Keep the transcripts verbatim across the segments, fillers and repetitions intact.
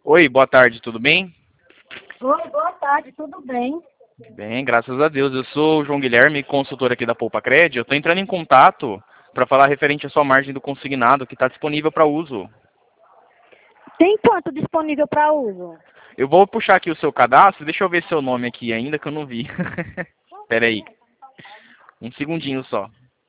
Oi, boa tarde, tudo bem? Oi, boa tarde, tudo bem? Bem, graças a Deus. Eu sou o João Guilherme, consultor aqui da Poupa Cred. Eu estou entrando em contato para falar referente à sua margem do consignado que está disponível para uso. Tem quanto disponível para uso? Eu vou puxar aqui o seu cadastro, deixa eu ver seu nome aqui ainda que eu não vi. Espera aí, um segundinho só.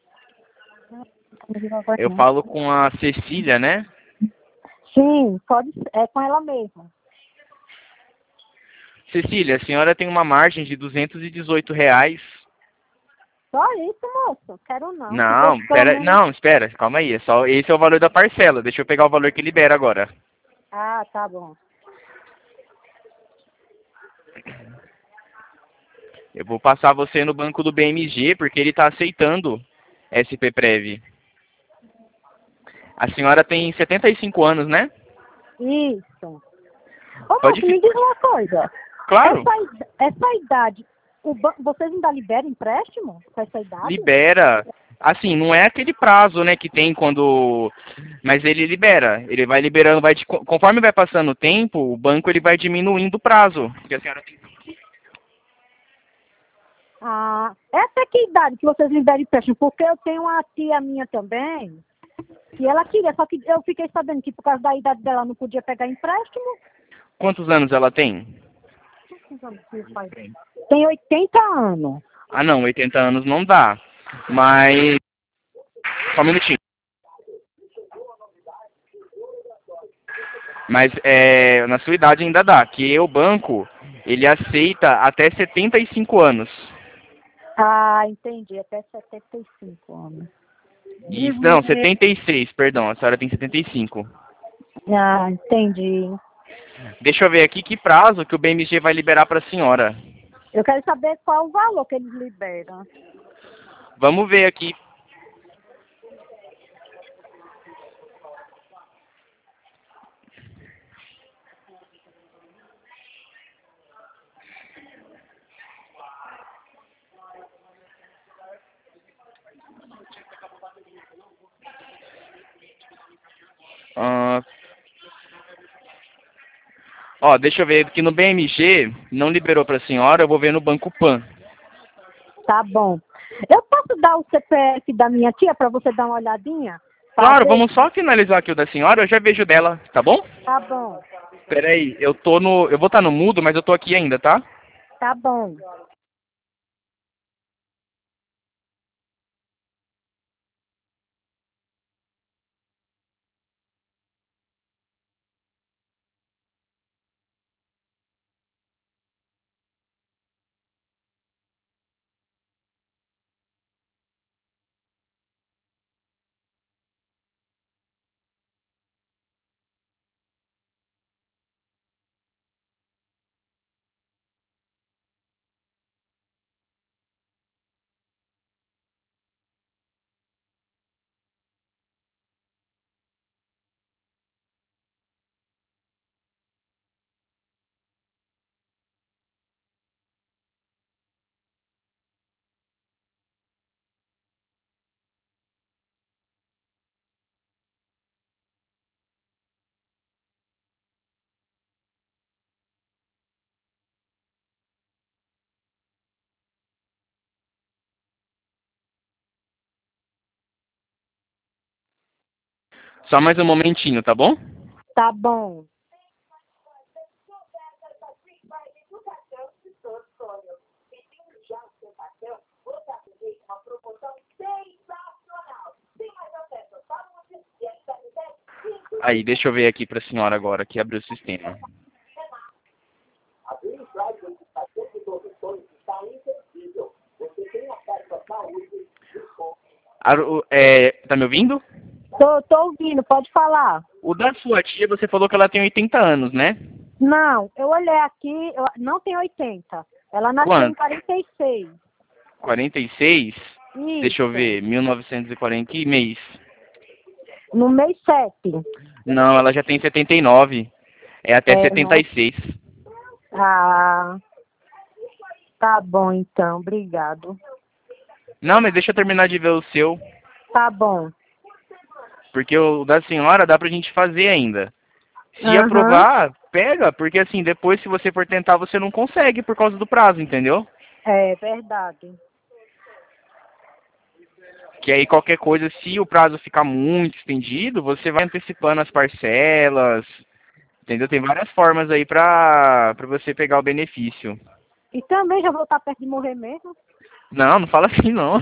Eu falo com a Cecília, né? Sim, pode, é com ela mesma. Cecília, a senhora tem uma margem de duzentos e dezoito reais. Só isso, moço? Quero não. Se Não, fosse pelo pera, menos. não, espera, calma aí. É só, esse é o valor da parcela. Deixa eu pegar o valor que libera agora. Ah, tá bom. Eu vou passar você no banco do B M G, porque ele está aceitando S P Prev. A senhora tem setenta e cinco anos, né? Isso. Ô, Pode moço, me diz ficar. uma coisa. Claro, Essa, id- essa idade, o ban... vocês ainda liberam empréstimo com essa idade? libera. Assim, não é aquele prazo, né, que tem quando... Mas ele libera. Ele vai liberando, vai... de- Conforme vai passando o tempo, o banco ele vai diminuindo o prazo. Porque a senhora tem... Ah, é até que idade que vocês liberam empréstimo? Porque eu tenho uma tia minha também, e ela queria, só que eu fiquei sabendo que por causa da idade dela não podia pegar empréstimo. Quantos anos ela tem? Tem oitenta anos. Ah, não, oitenta anos não dá. Mas... Só um minutinho. Mas é, na sua idade ainda dá, que o banco, ele aceita até setenta e cinco anos. Ah, entendi. Até setenta e cinco anos. Isso, não, setenta e seis, perdão, a senhora tem setenta e cinco. Ah, entendi. Deixa eu ver aqui que prazo que o B M G vai liberar para a senhora. Eu quero saber qual o valor que eles liberam. Vamos ver aqui. Ah, ó, deixa eu ver aqui no B M G, não liberou para a senhora, eu vou ver no Banco Pan. Tá bom. Eu posso dar o C P F da minha tia para você dar uma olhadinha? Pra Claro, ver? vamos só finalizar aqui o da senhora, eu já vejo dela, tá bom? Tá bom. Espera aí, eu tô no, eu vou estar no mudo, mas eu tô aqui ainda, tá? Tá bom. Só mais um momentinho, tá bom? Tá bom. Aí, deixa eu ver aqui para a senhora agora, que abriu o sistema. Ah, o- É, tá me ouvindo? Tô, tô ouvindo, pode falar. O da sua tia, você falou que ela tem oitenta anos, né? Não, eu olhei aqui, eu, não tem oitenta. Ela nasceu em Quanto? quarenta e seis. quarenta e seis? Deixa eu Isso. ver, mil novecentos e quarenta, que mês? No mês sete. Não, ela já tem setenta e nove. É até É, setenta né? e seis. Ah, tá bom então, obrigado. Não, mas deixa eu terminar de ver o seu, Tá bom. porque o da senhora dá pra gente fazer ainda. Se Aham. aprovar, pega, porque assim, depois se você for tentar, você não consegue por causa do prazo, entendeu? É verdade. Que aí qualquer coisa, se o prazo ficar muito estendido, você vai antecipando as parcelas, entendeu? Tem várias formas aí pra, pra você pegar o benefício. E também já vou estar perto de morrer mesmo. Não, não fala assim não.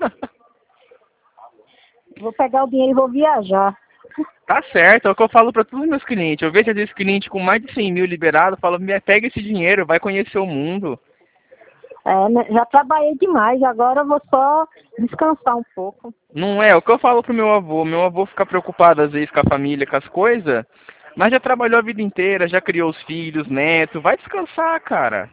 Vou pegar o dinheiro e vou viajar. Tá certo, é o que eu falo pra todos os meus clientes. Eu vejo às vezes cliente com mais de cem mil liberado, eu falo, "Me- pega esse dinheiro, vai conhecer o mundo." É, né, já trabalhei demais, agora eu vou só descansar um pouco. Não é, é o que eu falo pro meu avô. Meu avô fica preocupado às vezes com a família, com as coisas, mas já trabalhou a vida inteira, já criou os filhos, netos. Vai descansar, cara.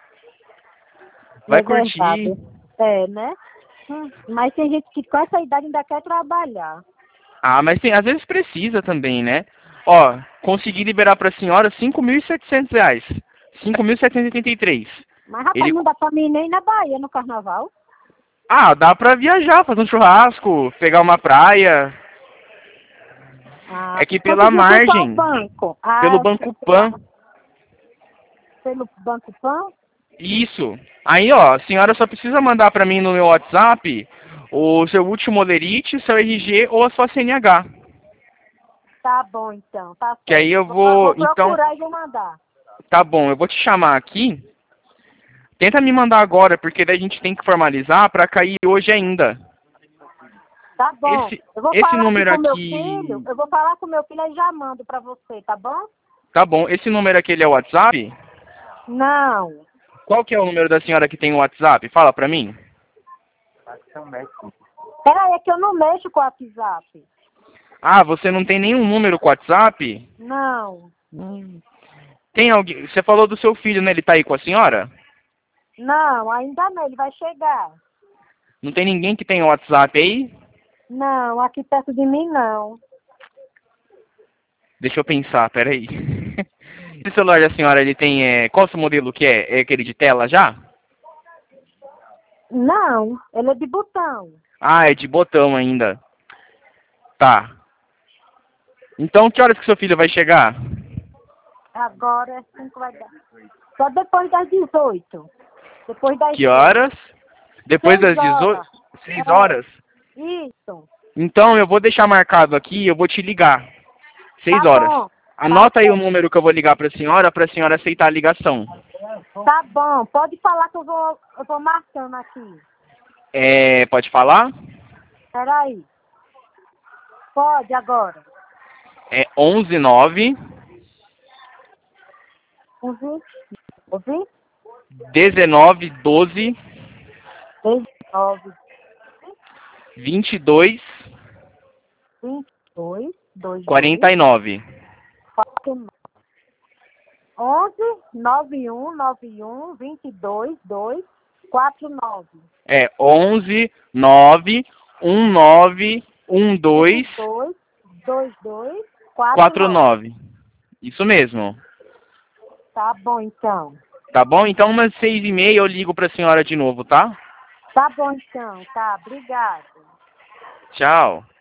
Vai É curtir. verdade. É, né? Hum, Mas tem gente que com essa idade ainda quer trabalhar. Ah, mas tem, às vezes precisa também, né? Ó, consegui liberar pra senhora cinco mil e setecentos reais. cinco mil setecentos e oitenta e três. Mas, rapaz, Ele... não dá pra mim nem na Bahia no carnaval. Ah, dá pra viajar, fazer um churrasco, pegar uma praia. Ah, É que pela conseguiu por qual margem, banco? Ah, pelo Banco Pan. pela- pelo Banco Pan? Isso. Aí, ó, a senhora só precisa mandar pra mim no meu WhatsApp o seu último olerite, seu R G ou a sua C N H. Tá bom, então, tá Que aí certo. eu Vou, vou vou, então, procurar e vou mandar. tá bom, eu vou te chamar aqui. Tenta me mandar agora, porque daí a gente tem que formalizar pra cair hoje ainda. Tá bom. Esse, Eu vou esse falar aqui número com meu filho, aqui, eu vou falar com meu filho e já mando pra você, tá bom? tá bom, esse número aqui ele é o WhatsApp? Não. Qual que é o número da senhora que tem o WhatsApp? Fala pra mim. Peraí, é que eu não mexo com o WhatsApp. Ah, você não tem nenhum número com WhatsApp? Não. Tem alguém, você falou do seu filho, né? Ele tá aí com a senhora? Não, ainda não, ele vai chegar. Não tem ninguém que tem o WhatsApp aí? Não, aqui perto de mim não. Deixa eu pensar, peraí. Esse celular da senhora, ele tem, é, qual o seu modelo que é? É aquele de tela já? Não, ele é de botão. Ah, é de botão ainda. Tá. Então, que horas que seu filho vai chegar? Agora é cinco vai dar. Só depois das dezoito. Depois das Que seis. horas? Depois Seis das dezoito? horas. Seis É, horas? isso. Então, eu vou deixar marcado aqui, eu vou te ligar. Seis Tá horas. bom. Tá Anota aí o certo. número que eu vou ligar pra senhora, pra senhora aceitar a ligação. Tá bom. Pode falar que eu vou, eu vou marcando aqui. É, pode falar? Peraí. Pode agora. É onze nove Ouvi? Ouvi? dezenove doze dezenove, vinte e dois vinte e dois, dois, quarenta e nove. quatro, nove. onze, noventa e um, noventa e um, vinte e dois, dois, quatro, nove. É onze nove um nove um dois vinte e dois, dois, dois, quatro, quatro nove. nove. Isso mesmo. Tá bom, então. Tá bom? Então, umas seis e meia eu ligo pra senhora de novo, tá? Tá bom, então. Tá, obrigado. Tchau.